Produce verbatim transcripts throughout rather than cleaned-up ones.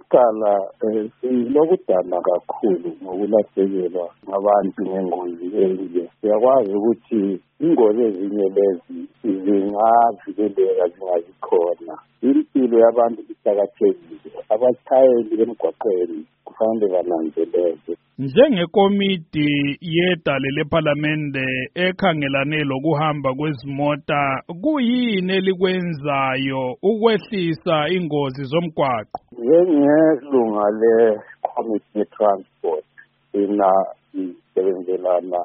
Okokuqala sinokudana kakhulu ngokulahlekelwa ngabantu ngengozi enje. Siyakwazi ukuthi ingozi ezinye lezi zingavikeleka zingazikhona. Impilo yabantu iqakathekile. Abatshayeli emgwaqweni kufanele bananzelele. Njengekomiti yedale lePhalamende ekhangelane lokuhamba kwezimota, kuyini elikwenzayo ukwehlisa ingozi zomgwaqo? Njengelunga lekomiti ye-transport, sina sisebenzelana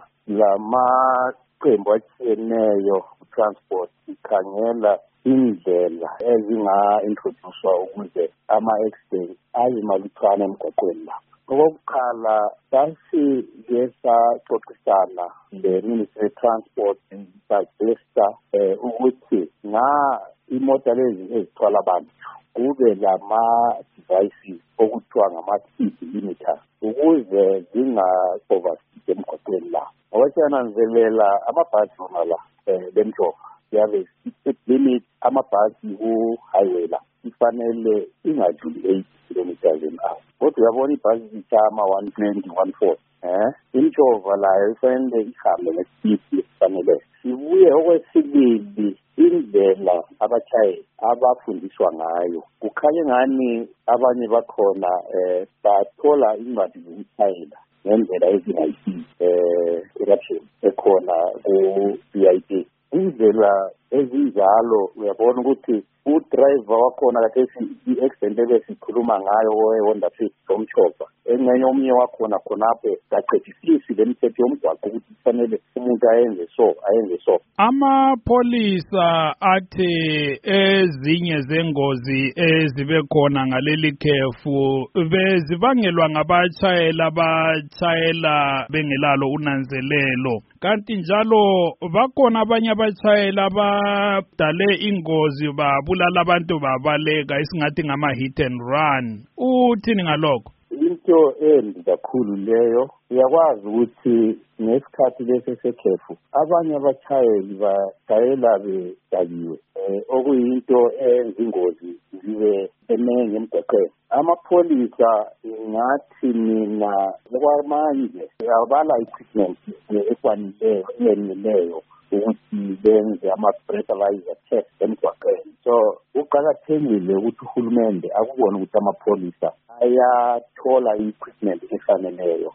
lamaqembu atshiyeneyo ku-transport, ikhangela indlela ezinga-introducwa ukuze ama-accident abe malutshwana emgwaqweni la. Okokuqala, sasike saxoxisana le-Ministry of Transport sagesita ukuthi nga imota lezi ezithwala abantu kube lama-devices okuthiwa ngama-speed limiter ukuze zinga-overspeed emgwaqweni la. Ngoba siyananzelela amabhasi wona la lemjova yabe speed limit amabhasi ku-highway la ifanele ingadluli eight kilometers an hour. Kodwa uyabona ibhasi zitshama one twenty, one forty. Eh? Imjova layo ifanele ihambe ngespeed esifanele. Sibuye okwesibili indlela abatshayeli abafundiswa ngayo. Kukhanya ngani abanye bakhona eh bathola incwadi zokushayela ngendlela ezingayisizi eh corruption ekhona ku-B I D. Indlela ezinjalo uyabona ukuthi udriver wakhona kathesi i-accident ebesikhuluma ngayo we-Honda Fit somchopha engxenye omunye wakhona khonapho kaqedisisi le mithetho yomgwaqo ukuthi kufanele umuntu ayenze so ayenze so. Amapholisa athe ezinye zengozi ezibe khona ngaleli khefu bezibangelwa ngabatshayela abatshayela bengelalo unanzelelo, kanti njalo bakhona abanye abatshayela abadale ingozi babulala abantu babaleka esingathi ngama-hit and run. Uthini ngalokho? Into embi kakhulu leyo. Uyakwazi ukuthi ngesikhathi lesi sekhefu abanye abatshayeli batshayela bedakiwe okuyinto eyenza ingozi zibe eningi emgwaqweni. Amapholisa ngathi mina okwamanje abala equipment efaneleyo eyeneleyo ukuthi benze ama-breathalyzer test emgwaqweni. So uqakathekile ukuthi uhulumende akubone ukuthi amapholisa ayathola i-equipment efaneleyo